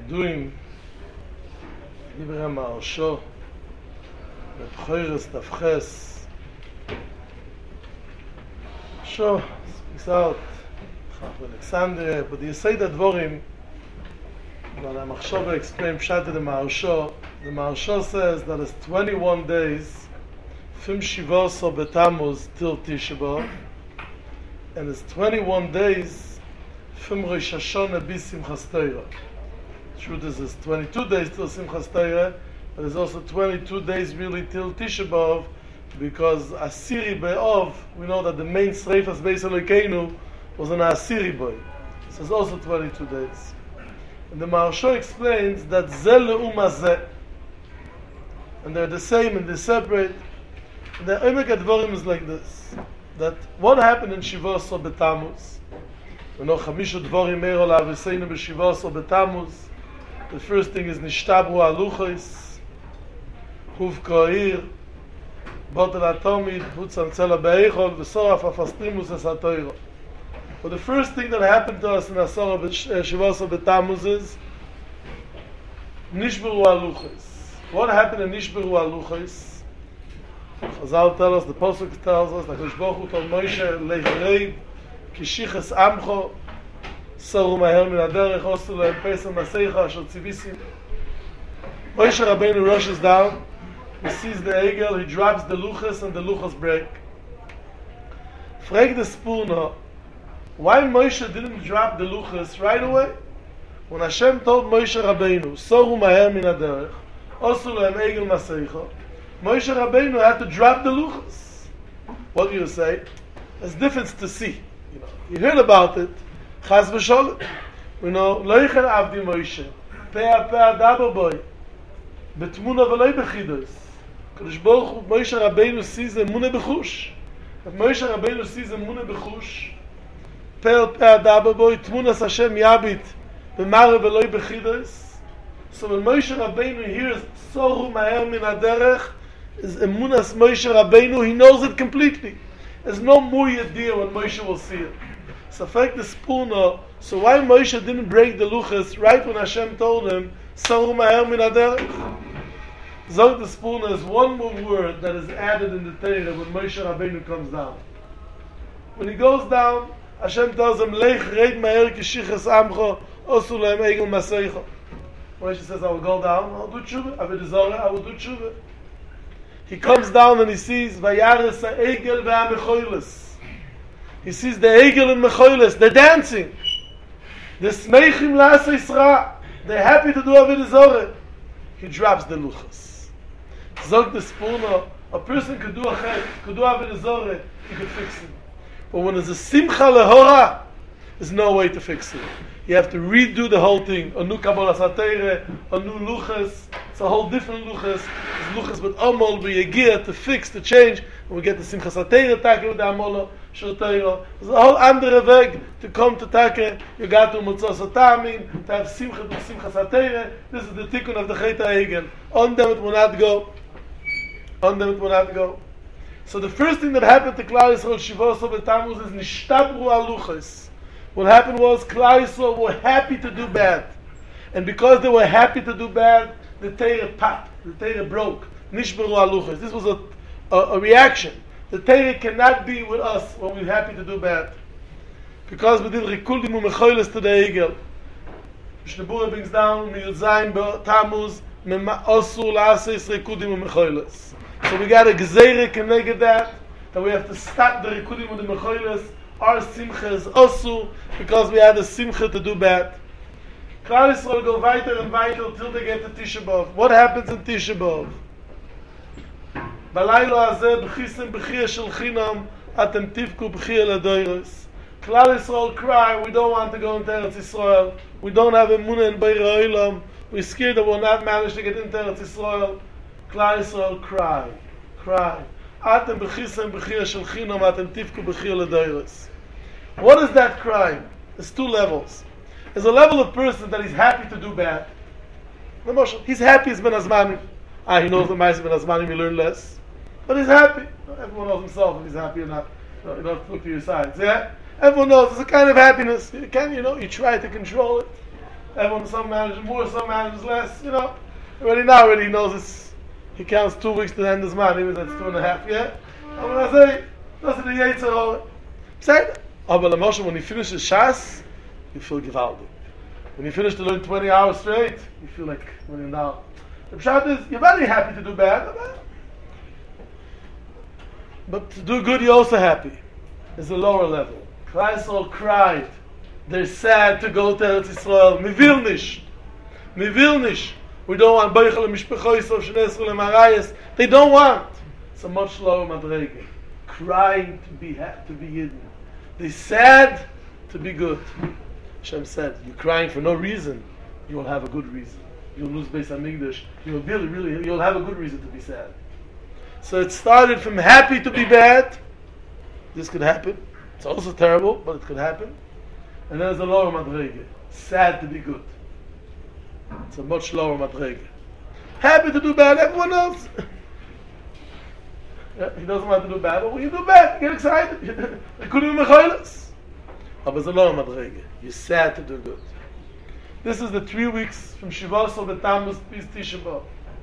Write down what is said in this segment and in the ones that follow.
doing Divrei Maharsha, B'Bchoros Tavches. Sure, speaks out, Chacham Alexander, but you say that Dvorim, when the Machshava explains Pshat in the Maharsha says that it's 21 days, Fim Shivos Betamuz till Tisha B'Av, and it's 21 days, Fim Rosh Hashanah bis Simchas Torah. Truth is, it's 22 days till Simchas Torah, but it's also 22 days really till Tisha B'Av, because Asiri B'Av, we know that the main Sreifas Beis Elokeinu was an Asiri B'Av. So it's also 22 days. And the Maharsha explains that Zeh Le'um Hazeh, and they're the same and they're separate. And the Emek Advarim is like this, that what happened in Shivos or Betamuz, we know Chamishu Dvorim Meir Ol Aviseinu B'Shivos or Betamuz. The first thing is Nishtabru Aluchos, Huv Ko'ir, Botel Atomid, Hutzam Tzela Be'echol, V'soraf Afastrimus Es HaTorah. But the first thing that happened to us in Asara Shivos Betamuz is Nishberu Aluchos. What happened in Nishberu Aluchos? Chazal tells us, the Pasuk tells us, that Hakadosh Baruch Hu told Moshe, Lechareid, Kishiches Amcho, Saru Maher Min Haderech, Osu Lehem Pesach Maseicha, Asher Tzivisim. Moshe Rabbeinu rushes down, he sees the Egel, he drops the Luchos, and the Luchos break. Frag the Spurna, why Moshe didn't drop the Luchos right away? When Hashem told Moshe Rabbeinu, Saru Maher Min Haderech, Osu Lehem Egel Maseicha, Moshe Rabbeinu had to drop the Luchos. What do you say? It's different to see. You heard about it. Chas v'sholem. We know, Loichen Avdi Moshe, Pea Daber Boy, Betmuna v'loi bechidos. Kadosh Baruch Hu, Moshe Rabbeinu sees a Mune Bechush. If Moshe Rabbeinu sees a Mune Bechush, Pea Daber Boy, Tmunas Hashem Yabit, B'mare v'loi bechidos. So when Moshe Rabbeinu hears, Soru Maher Min Haderech, is Emunas Moshe Rabbeinu, he knows it completely. There's no more idea when Moshe will see it. So fact the Spurna, so why Moshe didn't break the Luchos right when Hashem told him, Saru Maher Min Haderech? Zog the Spurna is one more word that is added in the Torah when Moshe Rabbeinu comes down. When he goes down, Hashem tells him, Lech Reid Maher Kishiches Amcho, Osu Lehem Egel Maseicha. Moshe says, I will go down, I will do tshuva, I will do tshuva. He comes down and he sees Vayares ha'egel ve'amechoiles. He sees the egel and mechoiles. They're dancing. They're smeichim la'aseh Yisra. They're happy to do Avodah Zorah. He drops the Luchos. Zog the Spurna, a person could do a chet, could do Avodah Zorah, he could fix it. But when there's a simcha lehora, there's no way to fix it. You have to redo the whole thing. A new Kabbalah Satere, a new Luchos. It's a whole different Luchos. It's Luchos with Amol, with Yegir, to fix, to change. And we get the Simchas Satere Take with the Amol, Shotero. There's a whole andere Weg to come to Take. You got to Motzos Otamin, to have Simcha to Simchas Satere. This is the Tikkun of the Chet HaEgel. On them it will not go. On them it will not go. So the first thing that happened to Klal Yisrael Shivos Betamuz is Nishtabru Aluchos. What happened was Klal Yisrael were happy to do bad. And because they were happy to do bad, the Torah popped, the Torah broke. Nishberu Aluchos. This was a reaction. The Torah cannot be with us when we're happy to do bad. Because we did Rikudim u'mechoiles to the Egel. Mishnah brings down, Miyud Zayin Tamuz, Osur la'aseis Rikudim u'mechoiles. So we got a Gzeire keneged that we have to stop the Rikudim u'mechoiles. Our simcha is also because we had a simcha to do bad. Klal Yisrael go weiter and weiter till they get to Tisha B'Av. What happens in Tisha B'Av? Balaylo hazeh b'chisem b'chiyah shel chinam atem tivku b'chiyah ledoros. Klal Yisrael cry, we don't want to go into Eretz Yisrael. We don't have emunah in Beirei Olam. We're scared that we'll not manage to get into Eretz Yisrael. Klal Yisrael cry. Atem b'chisem b'chiyah shel chinam atem tivku b'chiyah ledoros. What is that crime? There's two levels. There's a level of person that is happy to do bad. He's happy he's Ben Azmanim. He knows the Ma'aseh Ben Azmanim, he learned less. But he's happy. Everyone knows himself if he's happy or not. You don't have to look to your sides. Yeah? Everyone knows it's a kind of happiness. You try to control it. Everyone, some managers more, some managers less. You know, already he knows this. He counts 2 weeks to end his man. Even that's 2.5. Yeah. And when I say that's the Yetzer. Say, aber Moshe, when he finishes Shas, you feel gewaldig. When you finish to learn 20 hours straight, you feel like when you're down. The pshat is, you're very happy to do bad, but to do good, you're also happy. It's a lower level. Klal Yisrael cried. They're sad to go to Eretz Yisrael. Mi will nicht. Mi will nicht. We don't want Beichel and Mishpechois of Shnei Yisrael and Marayas. They don't want. It's a much lower madrege. Crying to be hidden. They're sad to be good. Hashem said, you're crying for no reason. You will have a good reason. You'll lose Beis Hamikdash. You'll have a good reason to be sad. So it started from happy to be bad. This could happen. It's also terrible, but it could happen. And then there's a lower madrege. Sad to be good. It's a much lower madrege. Happy to do bad, everyone else. He doesn't want to do bad, but when you do bad, you get excited. They couldn't even mechoilas. But there's a lower madrege. You're sad to do good. This is the 3 weeks from Shivos of the Tammuz bis Tisha B'Av.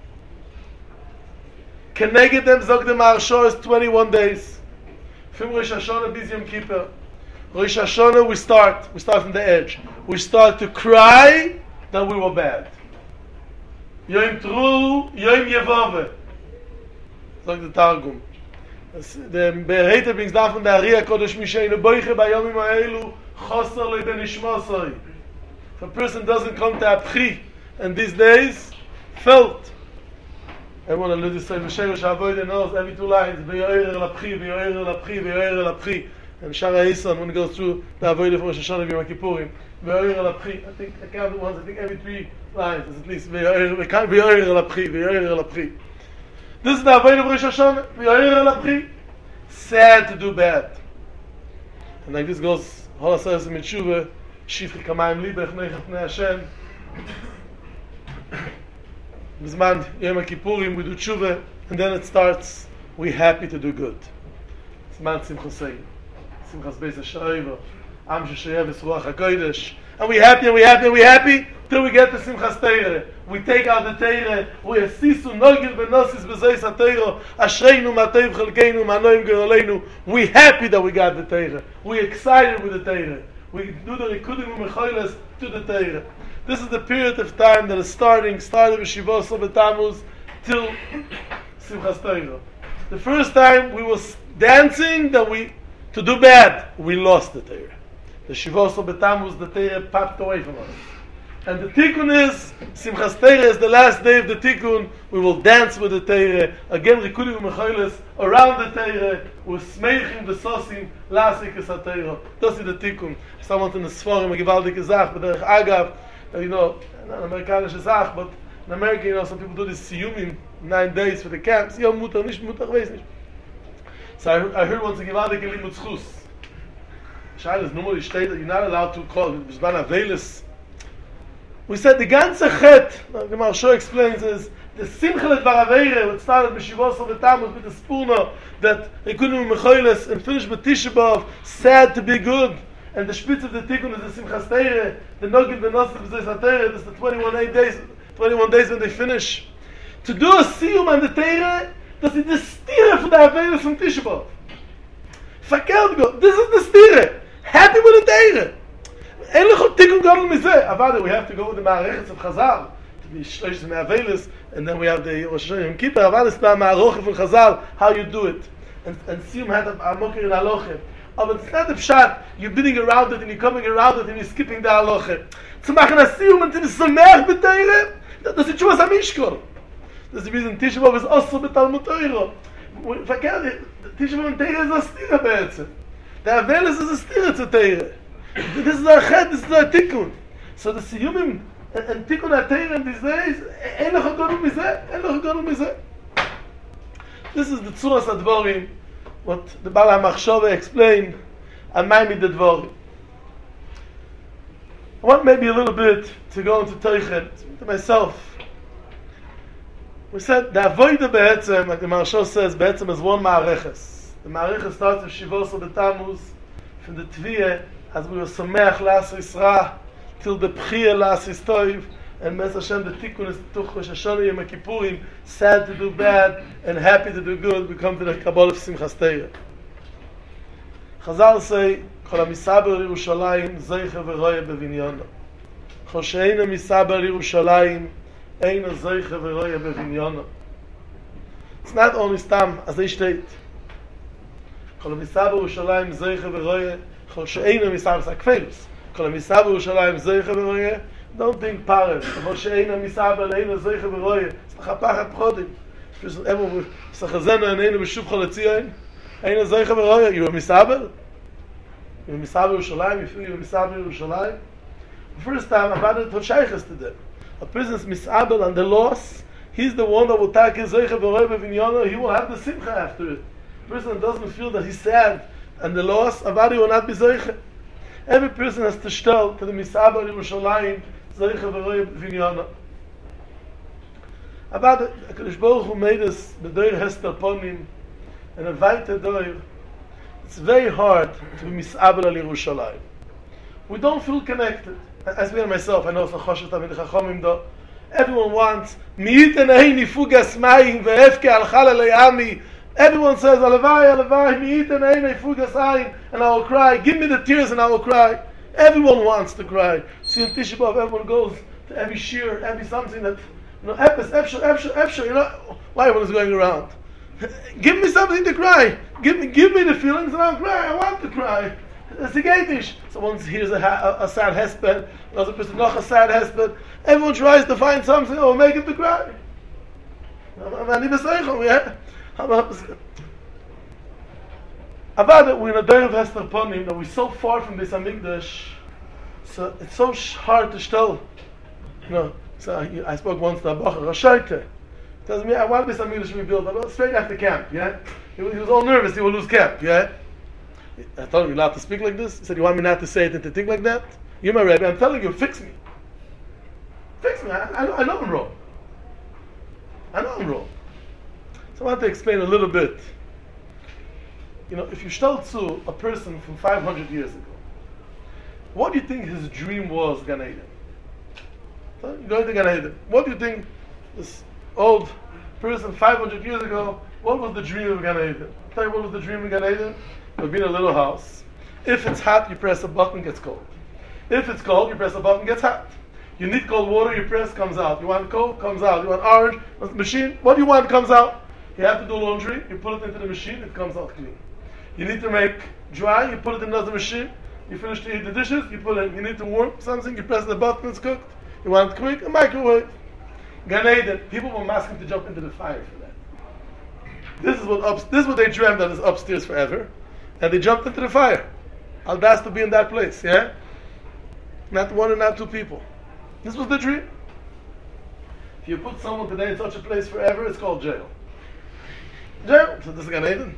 Keneged them zog dem Arsho is 21 days. From Rosh Hashanah bis Yom Kippur. Rosh Hashanah we start from the edge. We start to cry that we were bad. Yom Tru, Yom Yevove. Zog the Targum. The Bereiter brings down from the Ariya Kodesh Misheinu Boiche Bayomim Ha'elu Chosar Loi Ben Ishmosoi. If a person doesn't come to Apchi and these days, felt. Everyone that lives in Sheresh HaAvodah knows every 2 lines, V'yo'er el Apchi, V'yo'er el Apchi, V'yo'er el Apchi. And Shara Yisrael, when it goes through the Avodah for Rosh Hashanah and Yom Kippurim, V'yo'er el Apchi. I counted once, I think every 3 lines is at least V'yo'er el Apchi, V'yo'er el Apchi. This is the Avodah of Rosh Hashanah, V'yo'er el Apchi. Sad to do bad. And like this goes, Hol HaSeres Mitzvah, Shifri Kamayim Libech Neichach Pnei Hashem. Bizman Yom Kippurim we do tshuva, and then it starts. We happy to do good. Bizman Simchas Seir, Simchas Beis HaShoeva, Am Shesheyeves Ruach HaKodesh, and we happy till we get to Simchas Teire. We take out the Teire. We asisu nogil benosis bezeis haTeiro. Ashreinu mateiv chelkeinu manoim geroleinu. We happy that we got the Teire. We excited with the Teire. We do the Rikudim u'mechoiles to the Teire. This is the period of time that is started with Shivos of Tammuz till Simchas Teiro. The first time we was dancing to do bad, we lost the Teire. The Shivos of Tammuz, the Teire popped away from us. And the Tikkun is, Simchas Teire is the last day of the Tikkun. We will dance with the Teire. Again, Rikudim u'mechoiles around the Teire. We're smeichim v'sosim lasik es ha-Teiro. Das is the Tikkun. Someone in the Sforim, a gewaldige Zach, but derech Agav, not an Amerikanische Zach, but in America, some people do this siyumim, 9 days for the camps. Ja, mutar, nicht mutar, weiß nicht. So I heard once a gewaldige limud schus. Shaila is normally stated that you're not allowed to call it Bizman Avelis. We said the ganze chet, the Maharsha explains, is the Simcha Dvar Aveire, what started with Shivos of the Tammuz, with the Spurna, that Rikudim u'mechoiles, and finished with Tisha B'Av, sad to be good. And the Spitz of the Tikkun is the Simchas Teire, the Nogil Benosis B'zeis HaTeire, this is the 21 days when they finish. To do a Siyum on the Teire, das ist the Stire for the Aveire from Tisha B'Av. Verkehrt go, this is the Stire. Happy with the Teire. Einlich Tikkun Gadol Mizeh. Avada, we have to go with the Ma'arechetz of Chazal, to be Shlosh Me'avelis, and then we have the Rosh Hashanah Yom Kippur. Avada is the Ma'aroche of Chazal, how you do it. And Siyum had a Mokir in Aloche. But it's not the pshat, you're bidding around it and you're coming around it and you're skipping the halacha. Zu machen a siyum und zu samach beteire, das ist schon was am Mishkol. Das ist the reason Tisha B'Av is also betalmud Teiro. Verkehrt, Tisha B'Av and Teire is a stira be'etzem. The Avelis is a stira to Teire. This is our chet, this is our tikkun. So the siyumim and tikkun ha-Teire in these days, ein lech gadol mizeh. This is the Tzuras HaDvorim, what the Baal HaMachshava explained, and Maimid the Dvorim. I want maybe a little bit to go into Teichen, to myself. We said the Avodah Be'etzem, like the Maharsha says, Be'etzem is one Ma'areches. The Ma'areches starts with Shivos of the Tammuz, from the Tviyah, as we were Sameach L'As Yisra, till the B'chia L'Asis Toiv, and Mes Hashem, the Tikkun is Tuch Rosh Hashanah Yom Kippurim, sad to do bad and happy to do good. We come to the Kabbalah of Simchas Torah. Chazal say, Kol HaMisaber Yerushalayim Zeicha V'roya B'Vinyono. Kol She'eina Misaber Yerushalayim Eina Zeicha V'roya B'Vinyono. It's not only Stam, as they state. Kol HaMisaber Yerushalayim Zeicha V'roya Kol She'eina Misaber Sakfelus. Kol HaMisaber Yerushalayim Zeicha V'roya. Don't think Parev. Kol She'eina Misaber Eina Zeicha V'roya. It's L'chapachat Chodim. Everyone, Sachazena and Eina B'Shuv Choletzion. Eina Zeicha V'roya. You a Misaber? You're Misaber Yerushalayim? You feel you're Misaber Yerushalayim? The first time, I've had to them. A person's Misaber and the loss, he's the one that will take his Zeicha V'roya B'Vinyono. He will have the Simcha after it. The person that doesn't feel that he's sad and the loss, Avadi will not be Zeicha. Every person has to tell to the Misaber Yerushalayim Zeicha V'roya B'Vinyono. Avadi, HaKadosh Baruch Hu made us B'doir Hester Ponim and a weiter Doir. It's very hard to be Misaber al Yerushalayim. We don't feel connected. As me and myself, I know it's a Choshev Tamid Chachomim though. Everyone wants Mi'iten Eini Fugas Mayim Ve'efke Al Chalei Ami. Everyone says Alavai, Alavai, Mi'iten Eini Fugas Ayim, and I will cry. Give me the tears and I will cry. Everyone wants to cry. See in Tisha B'Av, everyone goes to every shir, every something that Epis, Efshar, why everyone is going around? Give me something to cry. Give me the feelings and I'll cry. I want to cry. It's a gatish. Someone hears a sad hesped, another person noch a sad hesped. Everyone tries to find something that will make him to cry. About it, we're in a day of Hester Ponim that we're so far from this Hamikdash, so it's so hard to tell. So I spoke once to Abacha Rashaita. Tells me, I want this Hamikdash to be built, but straight after camp, yeah? He was all nervous, he will lose camp, yeah? I told him, you're allowed to speak like this? He said, you want me not to say it and to think like that? You're my Rebbe, I'm telling you, fix me. Fix me, I know I'm wrong. I know I'm wrong. So I want to explain a little bit. If you tell to a person from 500 years ago, what do you think his dream was, Gan Eden? So you go to Gan Eden. What do you think this old person 500 years ago, what was the dream of Gan Eden? I'll tell you what was the dream of Gan Eden? It would be in a little house. If it's hot, you press a button, gets cold. If it's cold, you press a button, gets hot. You need cold water, you press, comes out. You want cold, comes out. You want orange, machine, what do you want, comes out. You have to do laundry, you put it into the machine, it comes out clean. You need to make dry, you put it in another machine. You finish to eat the dishes, you put it in. You need to warm something, you press the button, it's cooked. You want it quick, a microwave. Gan Eden, people were asking to jump into the fire for that. This is what they dreamed that is upstairs forever. And they jumped into the fire. Al Das to be in that place, yeah? Not one and not two people. This was the dream. If you put someone today in such a place forever, it's called jail. Jail. So this is Gan Eden.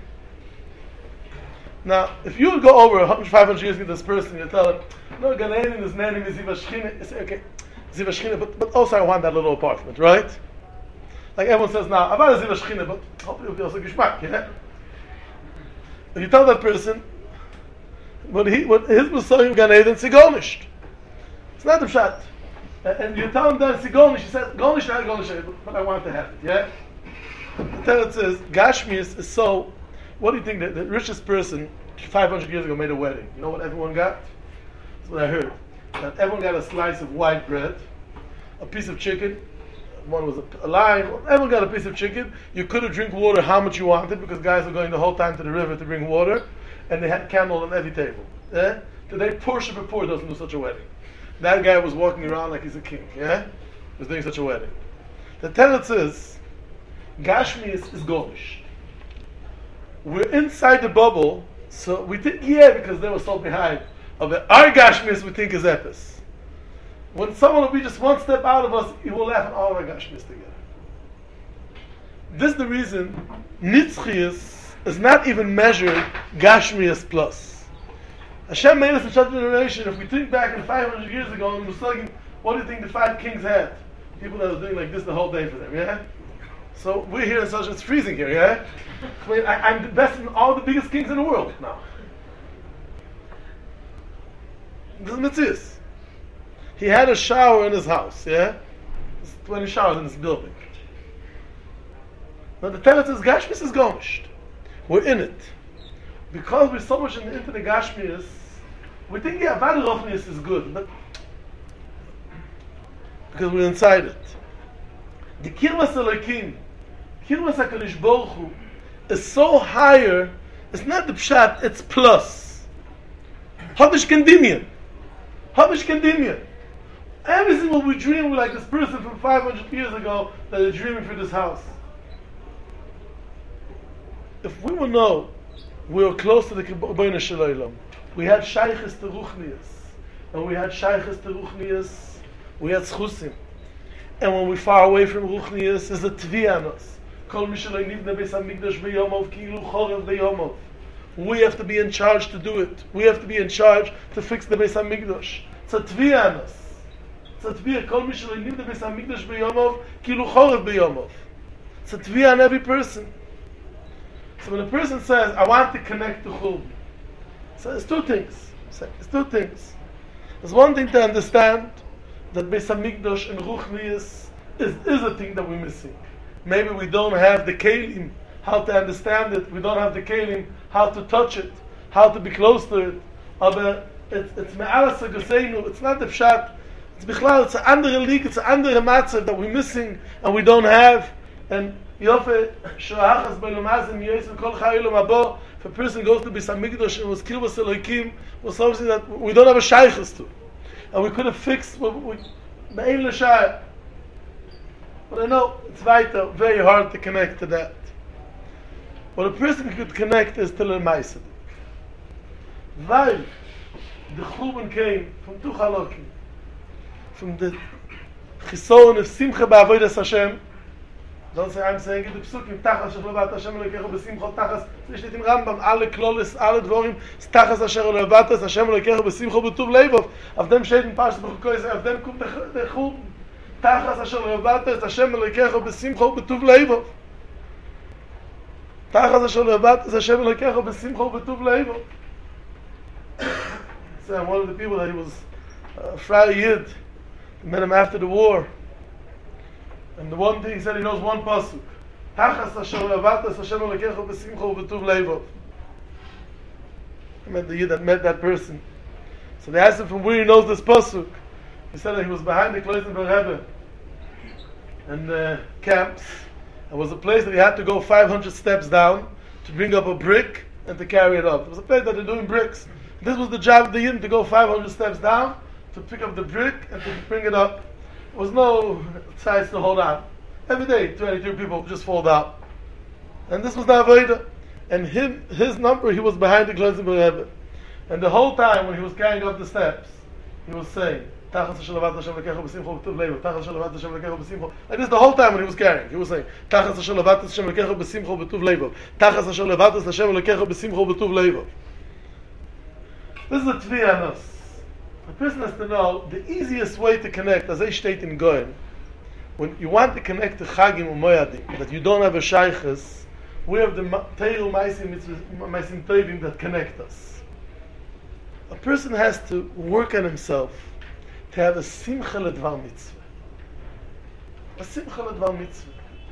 Now, if you would go over 500 years with this person, you tell him, no, Gan Eden is name is Ziva Shechina. You say, okay, Ziva Shechina, but also I want that little apartment, right? Like everyone says now, I want a Ziva Shechina, but hopefully it'll be also Gishmak, yeah? If you tell that person, what his Messiah Gan Eden, it's Sigonish. It's not the Pshat. And you tell him that it's Sigonish, he says, Gonish, not Gonish, but I want to have it, yeah? The Teretz says, Gashmius is so, what do you think, the richest person 500 years ago made a wedding? You know what everyone got? That's what I heard. That everyone got a slice of white bread, a piece of chicken, one was a lion, everyone got a piece of chicken. You could have drink water how much you wanted because guys were going the whole time to the river to bring water, and they had candle on every table. Yeah? Today, Porsche before doesn't do such a wedding. That guy was walking around like he's a king. Yeah? He was doing such a wedding. The Teretz says, Gashmius is Golish. We're inside the bubble, so we think, because they were so behind. Of our Gashmius we think is Epis. When someone will be just one step out of us, he will laugh at all of our Gashmius together. This is the reason Nitzchias is not even measured Gashmias plus. Hashem made us in such a generation. If we think back in 500 years ago and Musagim, what do you think the 5 kings had? People that were doing like this the whole day for them, yeah? So we're here in such, it's freezing here, yeah? I'm the best in all the biggest kings in the world now. This is Mitzvahs. he had a shower in his house, yeah? There's 20 showers in this building. Now the teretz is Gashmis is gomished. We're in it. Because we're so much into the Gashmis, we think the Avad Rochnius is good, but because we're inside it. The Kirvas Elokim, Kirvas HaKadosh Baruch Hu, is so higher, it's not the Pshat, it's plus. Havish Kendimian. Havish Kendimian. Everything what we dream like this person from 500 years ago that is dreaming for this house. If we would know we were close to the Kibbono Shel Olam, we had Shaykhis to Ruchnius, and we had Shaykhis to Ruchnius, we had Schusim. And when we're far away from Ruchnius, there's a Tvianos. Kol Mishalei Nivne Beis HaMikdash B'Yomov Kilu Chorev B'Yomov. We have to be in charge to do it. We have to be in charge to fix the Beis HaMikdash. It's a Tvianos. It's a Tvia. Kol Mishalei Nivne Beis HaMikdash B'Yomov Kilu Chorev B'Yomov. It's a Tvia on every person. So when a person says, I want to connect to Chulv, so there's two things. There's one thing to understand that Beis HaMikdash and Ruchnius is a thing that we're missing. Maybe we don't have the kelim, how to understand it. We don't have the kelim, how to touch it, how to be close to it. But it's me'alas ha'goseinu. It's not the pshat. It's bichlal. It's an andere leak. It's an andere matzav that we're missing and we don't have. And yofe shoachas belumazim yosef kol chayilum abo. If a person goes to Beis HaMikdash and was Kirvas Elokim, was something that we don't have a shaykhus to, and we could have fixed be'ein l'shayr. But I know it's vital, very hard to connect to that. What a person could connect is to the Maisadik. Weil the Churban came from two halakim, from the Chisoron of Simcha ba'avodas Hashem. Don't say I'm saying it the Psukim, Tachas Asher Levat Hashem Elokecha b'Simcha, Tachas, es steht in Rambam, alle Klolis, alle Dvorim, Tachas Asher Levat Hashem Elokecha b'Simcha b'Tuv Leivov. Auf dem steht in Parshas Bechukos, auf dem kommt der Churban. Tachas Asher Levat Hashem Elokecha b'Simcha b'Tuv Leivov. Tachas Asher Levat Hashem Elokecha b'Simcha b'Tuv Leivov. So one of the people that he was Friar Yid, met him after the war. And the one thing he said, he knows one pasuk. Tachas Asher Levat Hashem Elokecha b'Simcha b'Tuv Leivov. I met the Yid that met that person. So they asked him from where he knows this pasuk. He said that he was behind the Kloisenberg Rebbe and the camps. It was a place that he had to go 500 steps down to bring up a brick and to carry it up. It was a place that they're doing bricks. This was the job of the Yidden, to go 500 steps down to pick up the brick and to bring it up. There was no size to hold on. Every day, 22 people just fall down. And this was the Avodah. And his number, he was behind the Kloisenberg Rebbe. And the whole time when he was carrying up the steps, he was saying, Tachas Asher Levat Hashem Elokecha b'Simcha b'Tuv Leivov. Tachas Asher Levat Hashem Elokecha b'Simcha. Like this the whole time when he was carrying. He was saying, Tachas Asher Levat Hashem Elokecha b'Simcha b'Tuv Leivov. Tachas Asher Levat Hashem Elokecha b'Simcha b'Tuv Leivov. This is a Tvia on us. The person has to know the easiest way to connect, as I state in Goyen, when you want to connect to Chagim or Moyadim, that you don't have a Shaykhus, we have the Teiru Maisim Tovim that connect us. A person has to work on himself to have a Simcha Ledvar Mitzvah. A Simcha Ledvar Mitzvah.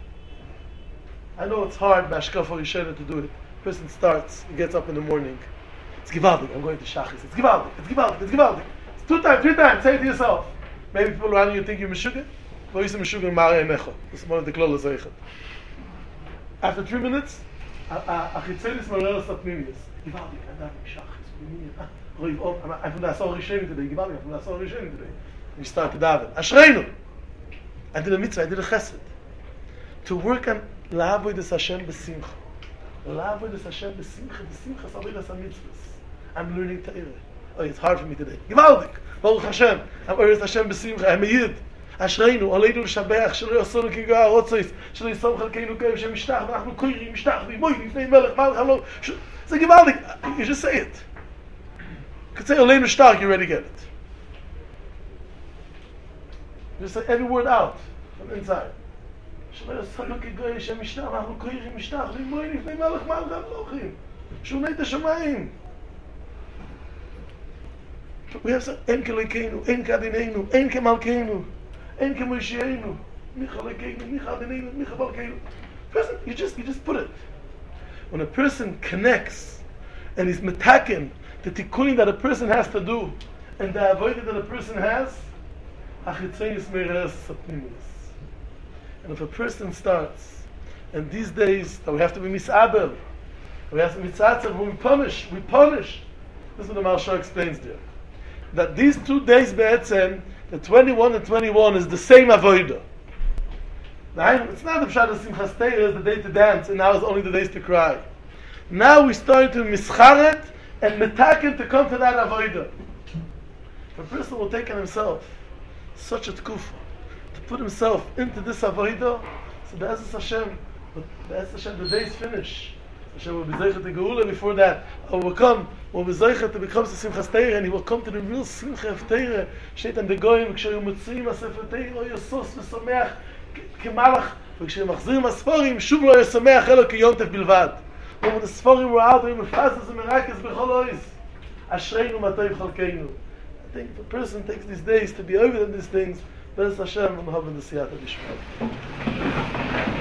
I know it's hard, Bashkafa Rishayna, to do it. A person starts, he gets up in the morning. It's Givaldik, I'm going to Shachis. It's Givaldik, it's Givaldik, it's Givaldik. It's 2 times, 3 times, say it to yourself. Maybe people around you think you're Meshuggah. Well, you're Meshuggah Marei Mecha. This is one of the Klolas Eichet. After 3 minutes, Achitzelis Marelas Atminius. Givaldik, I'm not Shachis. I'm from the Asor Rishayim today. Givaldik, I'm from the Asor Rishayim today. We start to daven. Ashreinu! I did a mitzvah, I did a chesed. To work on La'avodas Hashem b'simcha. La'avodas Hashem b'simcha. B'simcha s'avodas ha'mitzvahs. I'm learning Torah. Oh, it's hard for me today. Givaldik! Baruch Hashem. I'm Avodas Hashem b'simcha. I'm a Yid. אשרינו, עלינו לשבח, שלא יעשונו כגוי הרוצץ, שלא יסום חלקנו גויים שמשתח, ואנחנו קוירים, משתח, וימוי לפני מלך, מלך המלוך. זה גוואלדיק. You just say it. You could say עלינו שטח, you already get it. You just say every word out, from inside. שלא יעשונו כגוי שמשתח, ואנחנו קוירים, משתח, וימוי לפני מלך, מלך המלוכים. שוני את השמיים. We have said, En Kelekenu, En Kadinenu, En Kemalkenu, En Kemoshienu, Micha Lekenu, Micha Adinenu, Micha Balkenu. Person, you just put it. When a person connects and is metaken, the tikkunim that a person has to do, and the avodah that a person has, and if a person starts, and these days that we have to be misabel, we have to be mitzatzav, when we punish. This is what the Maharsha explains there. That these 2 days be'etzem, the 21 and 21 is the same avodah. Now, it's not the Pshat of Simchas Torah is the day to dance, and now it's only the days to cry. Now we start to mischaret and metaken to come to that avodah. If a person will take on himself such a tkufa, to put himself into this avodah, so Be'ezus Hashem, the days finish. Hashem will be zeichet to Geula before that. Or will come, will be zeichet to become Simchas Torah, and he will come to the real Simcha of Torah. Sheit and the Goyim, כשהיו מוציאים הספר תורה, יסוס ושמח כמלאך, וכשהם מחזירים הספרים, שוב לא ישמח אלא כיונטף בלבד. When the Sforim were out, they were mefazes and merakes b'chol ois. Ashreinu matov chalkeinu. I think if a person takes these days to be over than these things, Be'ezus Hashem, and have the siyata b'shmal.